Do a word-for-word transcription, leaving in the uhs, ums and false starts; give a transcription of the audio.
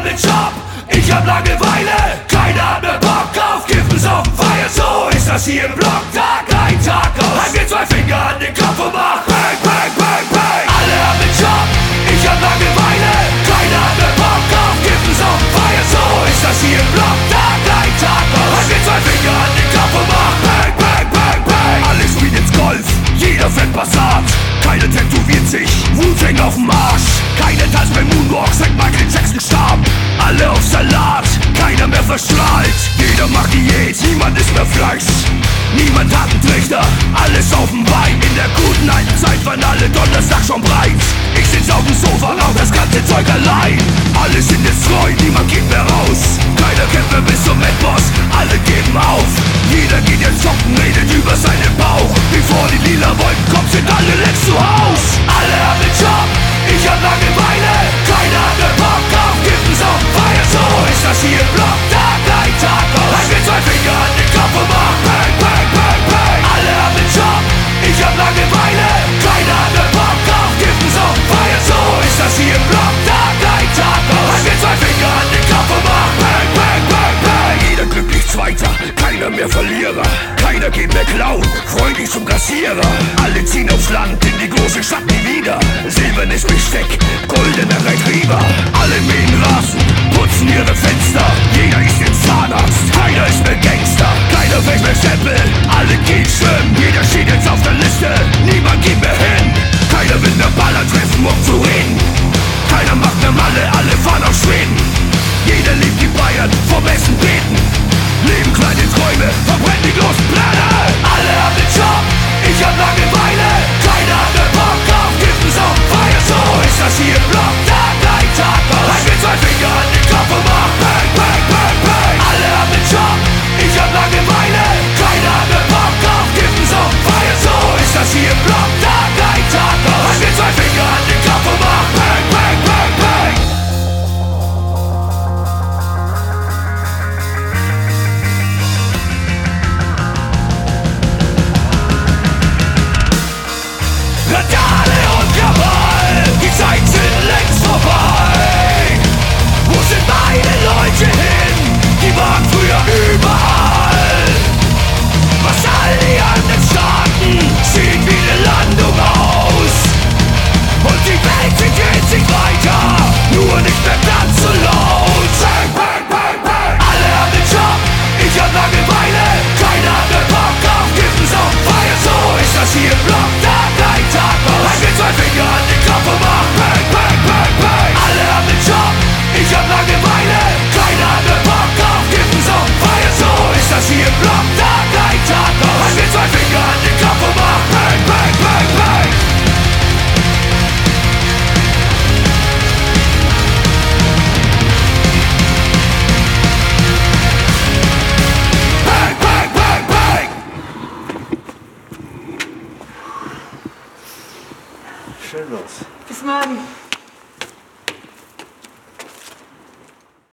haben den Job, ich hab Langeweile. Keiner hat mehr Bock auf Kiffen, Saufen, Feiern. So ist das hier im Block, Tag ein, Tag aus. Halt mir zwei Finger an den Kopf und mach Bang, Bang, Bang, Bang. Alle haben den Job, ich hab Langeweile. Keiner hat mehr Bock auf Kiffen, Saufen, Feiern. So ist das hier im Block, Tag ein, Tag aus. Halt mir zwei Finger an den Kopf und mach Bang, Bang, Bang, Bang. Alle spielen jetzt Golf, jeder fährt Passat. Keiner tätowiert sich, Wu-Tang auf dem Arsch. Keiner tanzt beim Moonwalk, seit Michael Jackson starb. Alle auf Salat, keiner mehr verstrahlt. Jeder macht Diät, niemand ist mehr Fleisch. Niemand hat einen Trichter, alles auf dem Bein. In der guten alten Zeit waren alle Donnerstag schon breit. Ich sitz auf dem Sofa, rauch das ganze Zeug allein. Alle sind jetzt treu, niemand geht mehr raus. Keiner kämpft mehr bis zum Endboss, alle geben auf. Jeder geht jetzt zocken, redet über seinen Bauch. Bevor die lila Wolken kommen, sind alle letzt zu Haus. Alle haben den Job, ich hab Langeweile. Keiner hat mehr Bock auf Kiffen, Saufen, Feiern. So ist das hier im Block, Tag ein, Tag aus. Halt mir zwei Finger an den Kopf und mach Bang, Bang, Bang, Bang. Alle haben den Job, ich hab Langeweile. Keiner hat mehr Bock auf Kiffen, Saufen, Feiern. So ist das hier im Block, Tag ein, Tag aus. Halt mir zwei Finger an den Kopf und mach Bang, Bang, Bang, Bang. Jeder glücklich Zweiter, keiner mehr Verlierer. Keiner geht mehr klauen, freundlich zum Kassierer. Alle ziehen aufs Land, in die große Stadt nie wieder. Silbernes Besteck, goldener Retriever. Alle mähen Rasen, putzen ihre Fenster. Jeder ist jetzt Zahnarzt, keiner ist mehr Gangster. Keiner fällt mehr Seppel, alle gehen schwimmen. Jeder steht jetzt auf der Liste, niemand geht mehr hin. Keiner will mehr Baller treffen, um zu reden. Keiner macht mehr Malle, alle fahren auf Schweden. Jeder liebt die Bayern, vom Essen beten. Leben kleine Träume, verbrennen die großen Pläne. Alle haben den Job, ich hab Langeweile. Keiner hat mehr Bock auf Kiffen, Saufen, Feiern. So ist das hier im Block, Tag ein, Tag aus. Halt mir zwei Finger an den Kopf und mach Bang, Bang, Bang, Bang. Alle haben den Job, ich hab Langeweile. Keiner hat mehr Bock auf Kiffen, Saufen, Feiern. So ist das hier im Block, Tag ein, Tag aus. Halt mir zwei Finger an den Kopf und mach Bang, Bang, Bang, Bang. Randale und Krawall, die Zeiten sind längst vorbei. Wo sind meine Leute hin? Die waren früher überall. Was all die anderen Staaten sieht wie eine Landung aus. Und die Welt entwickelt sich weiter, nur nicht mehr ganz so laut. Bang, bang, bang, bang. Alle haben den Job, ich hab Langeweile. Keiner hat mehr Bock auf Kiffen, Saufen, Feiern. So ist das hier im Block, Tag ein, Tag aus. Halt mir zwei Finger an den Kopf und mach Bang, Bang, Bang, Bang. Alle haben den Job, ich hab Langeweile. Keiner hat mehr Bock auf Kiffen, Saufen, Feiern. So ist das hier im Block, Tag ein, Tag aus. Halt mir zwei Finger an den Kopf und mach Bang, Bang, Bang, Bang. Bang, bang, bang, bang. Schön los. Bis morgen.